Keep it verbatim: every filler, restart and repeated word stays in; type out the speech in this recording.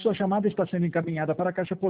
Sua chamada está sendo encaminhada para a caixa postal